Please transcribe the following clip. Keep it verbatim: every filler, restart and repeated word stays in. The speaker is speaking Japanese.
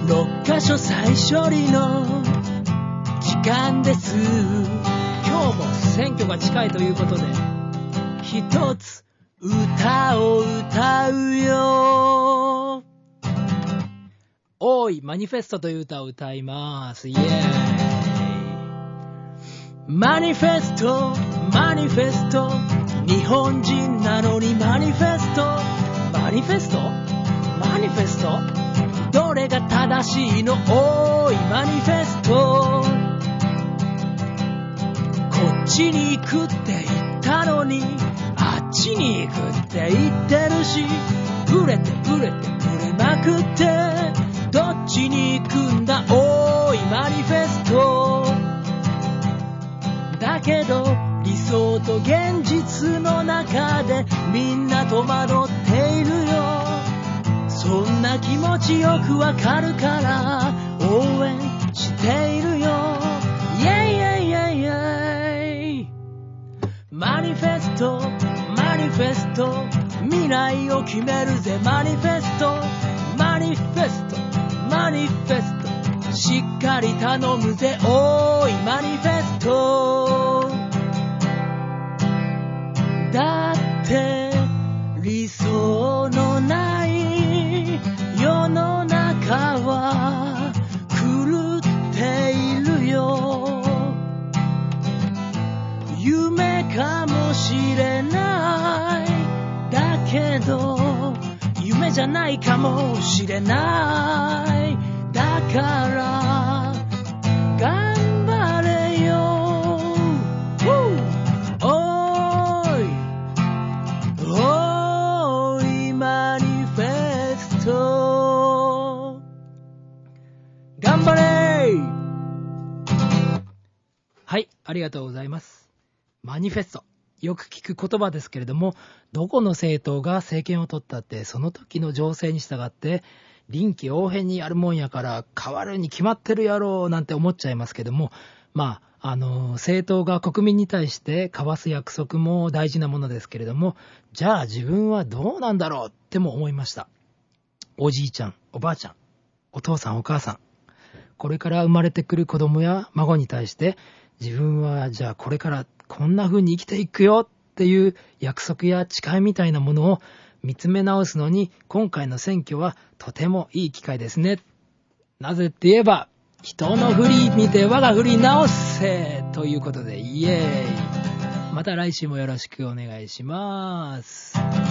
ろっかしょ再処理の時間です。今日も選挙が近いということで一つ歌を歌うよ。おいマニフェストという歌を歌います。イエーイ。マニフェストマニフェスト、日本人なのにマニフェストマニフェストマニフェスト、どれが正しいの。おいマニフェスト、こっちに行くって言ったのにあっちに行くって言ってるし、ブレてブレてブレまくってどっちに行くんだ。おいマニフェストだけど理想と現実の中でみんな戸惑っているよ。そんな気持ちよくわかるから応援しているよ。イェイイェイイェイイェイ。マニフェストマニフェスト、未来を決めるぜ。マニフェストマニフェストマニフェスト、しっかり頼むぜ。おいマニフェストだって理想のない世の中は狂っているよ。夢かもしれないだけど夢じゃないかもしれない。だから頑張れよ。おーいおーいマニフェスト頑張れ。はい、ありがとうございます。マニフェスト、よく聞く言葉ですけれども、どこの政党が政権を取ったってその時の情勢に従って臨機応変にやるもんやから変わるに決まってるやろうなんて思っちゃいますけども、まああの政党が国民に対して交わす約束も大事なものですけれども、じゃあ自分はどうなんだろうっても思いました。おじいちゃんおばあちゃんお父さんお母さん、これから生まれてくる子供や孫に対して自分はじゃあこれからこんな風に生きていくよっていう約束や誓いみたいなものを見つめ直すのに今回の選挙はとてもいい機会ですね。なぜって言えば人の振り見て我が振り直せということで、イエーイ。また来週もよろしくお願いします。